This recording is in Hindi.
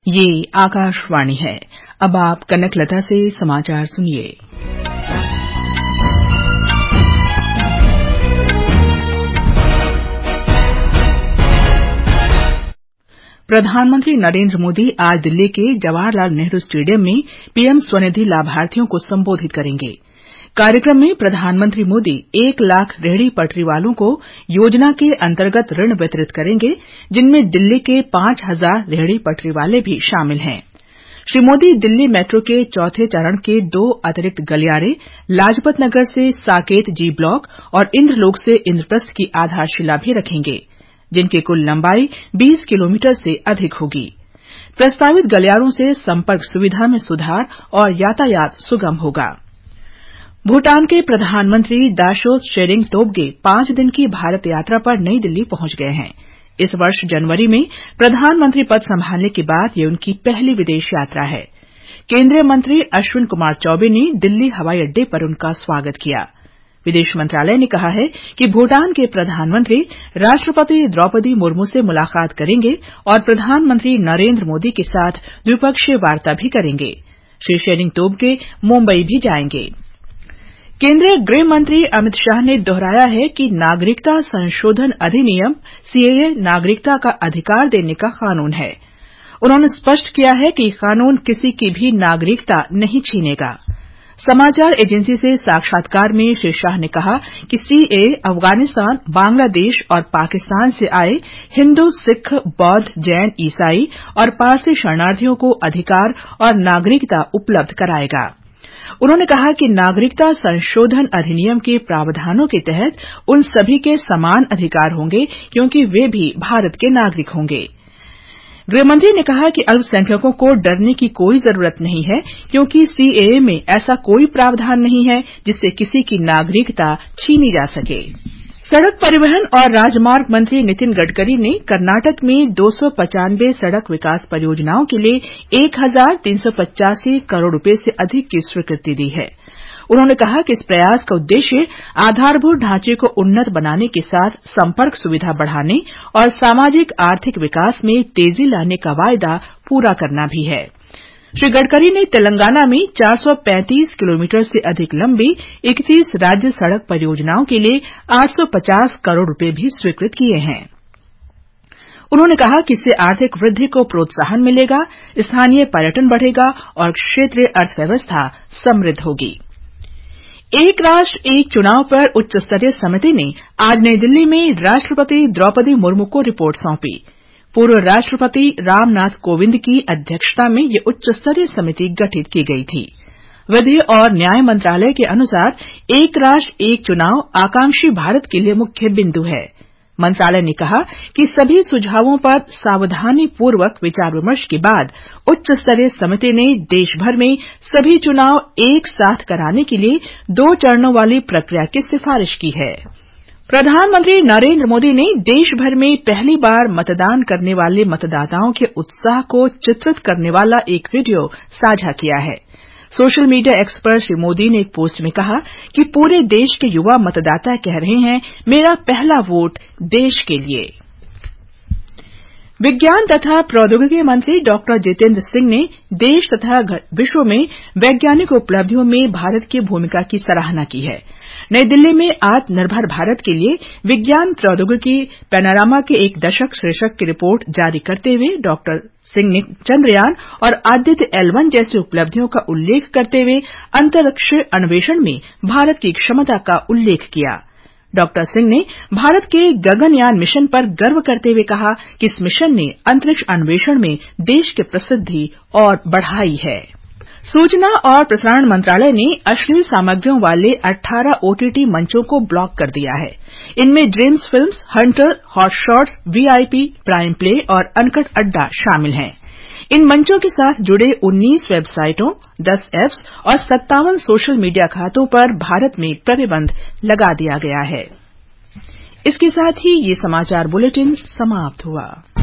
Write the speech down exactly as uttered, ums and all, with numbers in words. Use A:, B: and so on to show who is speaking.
A: ये आकाशवाणी है। अब आप कनकलता से समाचार सुनिए। प्रधानमंत्री नरेंद्र मोदी आज दिल्ली के जवाहरलाल नेहरू स्टेडियम में पीएम स्वनिधि लाभार्थियों को संबोधित करेंगे। कार्यक्रम में प्रधानमंत्री मोदी एक लाख रेहड़ी पटरी वालों को योजना के अंतर्गत ऋण वितरित करेंगे, जिनमें दिल्ली के पांच हजार रेहड़ी पटरी वाले भी शामिल हैं। श्री मोदी दिल्ली मेट्रो के चौथे चरण के दो अतिरिक्त गलियारे लाजपत नगर से साकेत जी ब्लॉक और इंद्रलोक से इंद्रप्रस्थ की आधारशिला भी रखेंगे, जिनकी कुल लंबाई बीस किलोमीटर से अधिक होगी। प्रस्तावित गलियारों से संपर्क सुविधा में सुधार और यातायात सुगम होगा। भूटान के प्रधानमंत्री दाशो त्शेरिंग तोब्गे पांच दिन की भारत यात्रा पर नई दिल्ली पहुंच गए हैं। इस वर्ष जनवरी में प्रधानमंत्री पद संभालने के बाद ये उनकी पहली विदेश यात्रा है। केंद्रीय मंत्री अश्विन कुमार चौबे ने दिल्ली हवाई अड्डे पर उनका स्वागत किया। विदेश मंत्रालय ने कहा है कि भूटान के प्रधानमंत्री राष्ट्रपति द्रौपदी मुर्मू से मुलाकात करेंगे और प्रधानमंत्री नरेंद्र मोदी के साथ द्विपक्षीय वार्ता भी करेंगे। श्री त्शेरिंग तोब्गे मुंबई भी जाएंगे। केंद्रीय गृह मंत्री अमित शाह ने दोहराया है कि नागरिकता संशोधन अधिनियम सीएए नागरिकता का अधिकार देने का कानून है। उन्होंने स्पष्ट किया है कि कानून किसी की भी नागरिकता नहीं छीनेगा। समाचार एजेंसी से साक्षात्कार में श्री शाह ने कहा कि सीएए अफगानिस्तान, बांग्लादेश और पाकिस्तान से आए हिंदू, सिख, बौद्ध, जैन, ईसाई और पारसी शरणार्थियों को अधिकार और नागरिकता उपलब्ध कराएगा। उन्होंने कहा कि नागरिकता संशोधन अधिनियम के प्रावधानों के तहत उन सभी के समान अधिकार होंगे, क्योंकि वे भी भारत के नागरिक होंगे। गृहमंत्री ने कहा कि अल्पसंख्यकों को डरने की कोई जरूरत नहीं है, क्योंकि सीएए में ऐसा कोई प्रावधान नहीं है जिससे किसी की नागरिकता छीनी जा सके। सड़क परिवहन और राजमार्ग मंत्री नितिन गडकरी ने कर्नाटक में दो सौ पचानवे सड़क विकास परियोजनाओं के लिए एक हजार तीन सौ पचासी करोड़ रुपए से अधिक की स्वीकृति दी है। उन्होंने कहा कि इस प्रयास का उद्देश्य आधारभूत ढांचे को उन्नत बनाने के साथ संपर्क सुविधा बढ़ाने और सामाजिक आर्थिक विकास में तेजी लाने का वायदा पूरा करना भी है। श्री गडकरी ने तेलंगाना में चार सौ पैंतीस किलोमीटर से अधिक लंबी इकतीस राज्य सड़क परियोजनाओं के लिए आठ सौ पचास करोड़ रुपए भी स्वीकृत किए हैं। उन्होंने कहा कि इससे आर्थिक वृद्धि को प्रोत्साहन मिलेगा, स्थानीय पर्यटन बढ़ेगा और क्षेत्रीय अर्थव्यवस्था समृद्ध होगी। एक राष्ट्र एक चुनाव पर उच्च स्तरीय समिति ने आज नई दिल्ली में राष्ट्रपति द्रौपदी मुर्मू को रिपोर्ट सौंपी। पूर्व राष्ट्रपति रामनाथ कोविंद की अध्यक्षता में ये उच्च स्तरीय समिति गठित की गई थी। विधि और न्याय मंत्रालय के अनुसार एक राष्ट्र एक चुनाव आकांक्षी भारत के लिए मुख्य बिंदु है। मंत्रालय ने कहा कि सभी सुझावों पर सावधानीपूर्वक विचार विमर्श के बाद उच्च स्तरीय समिति ने देश भर में सभी चुनाव एक साथ कराने के लिए दो चरणों वाली प्रक्रिया की सिफारिश की है। प्रधानमंत्री नरेंद्र मोदी ने देश भर में पहली बार मतदान करने वाले मतदाताओं के उत्साह को चित्रित करने वाला एक वीडियो साझा किया है। सोशल मीडिया एक्स पर श्री मोदी ने एक पोस्ट में कहा कि पूरे देश के युवा मतदाता कह रहे हैं, मेरा पहला वोट देश के लिए। विज्ञान तथा प्रौद्योगिकी मंत्री डॉक्टर जितेंद्र सिंह ने देश तथा विश्व में वैज्ञानिक उपलब्धियों में भारत की भूमिका की सराहना की है। नई दिल्ली में आत्मनिर्भर भारत के लिए विज्ञान प्रौद्योगिकी पैनोरामा के एक दशक शीर्षक की रिपोर्ट जारी करते हुए डॉक्टर सिंह ने चंद्रयान और आदित्य एल वन जैसी उपलब्धियों का उल्लेख करते हुए अंतरिक्ष अन्वेषण में भारत की क्षमता का उल्लेख किया। डॉक्टर सिंह ने भारत के गगनयान मिशन पर गर्व करते हुए कहा कि इस मिशन ने अंतरिक्ष अन्वेषण में देश की प्रसिद्धि और बढ़ाई है। सूचना और प्रसारण मंत्रालय ने अश्लील सामग्रियों वाले अठारह ओटीटी मंचों को ब्लॉक कर दिया है। इनमें Dreams films, Hunter, hot shots, VIP, prime play और अनकट अड्डा शामिल हैं। इन मंचों के साथ जुड़े उन्नीस वेबसाइटों, दस ऐप्स और सत्तावन सोशल मीडिया खातों पर भारत में प्रतिबंध लगा दिया गया है। इसके साथ ही ये समाचार बुलेटिन समाप्त हुआ।